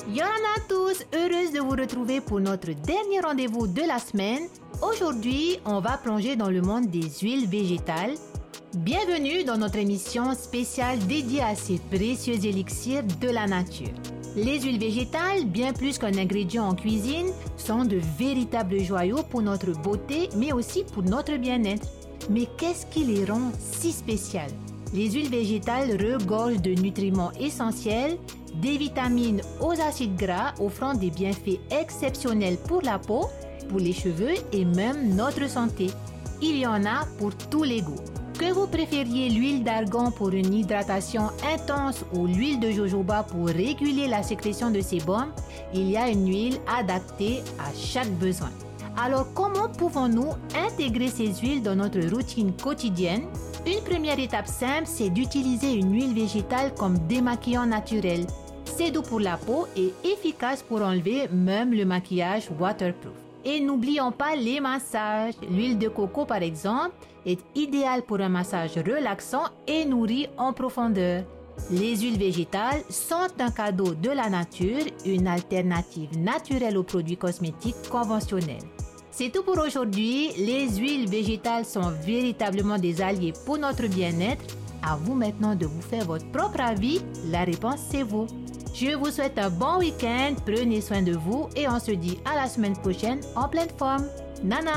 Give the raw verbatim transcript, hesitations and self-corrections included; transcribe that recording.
Yoran à tous, heureuse de vous retrouver pour notre dernier rendez-vous de la semaine. Aujourd'hui, on va plonger dans le monde des huiles végétales. Bienvenue dans notre émission spéciale dédiée à ces précieux élixirs de la nature. Les huiles végétales, bien plus qu'un ingrédient en cuisine, sont de véritables joyaux pour notre beauté, mais aussi pour notre bien-être. Mais qu'est-ce qui les rend si spéciales? Les huiles végétales regorgent de nutriments essentiels, des vitamines aux acides gras offrant des bienfaits exceptionnels pour la peau, pour les cheveux et même notre santé. Il y en a pour tous les goûts. Que vous préfériez l'huile d'argan pour une hydratation intense ou l'huile de jojoba pour réguler la sécrétion de sébum, il y a une huile adaptée à chaque besoin. Alors comment pouvons-nous intégrer ces huiles dans notre routine quotidienne? Une première étape simple, c'est d'utiliser une huile végétale comme démaquillant naturel. C'est doux pour la peau et efficace pour enlever même le maquillage waterproof. Et n'oublions pas les massages. L'huile de coco, par exemple, est idéale pour un massage relaxant et nourri en profondeur. Les huiles végétales sont un cadeau de la nature, une alternative naturelle aux produits cosmétiques conventionnels. C'est tout pour aujourd'hui. Les huiles végétales sont véritablement des alliés pour notre bien-être. À vous maintenant de vous faire votre propre avis. La réponse, c'est vous. Je vous souhaite un bon week-end. Prenez soin de vous et on se dit à la semaine prochaine en pleine forme. Nana!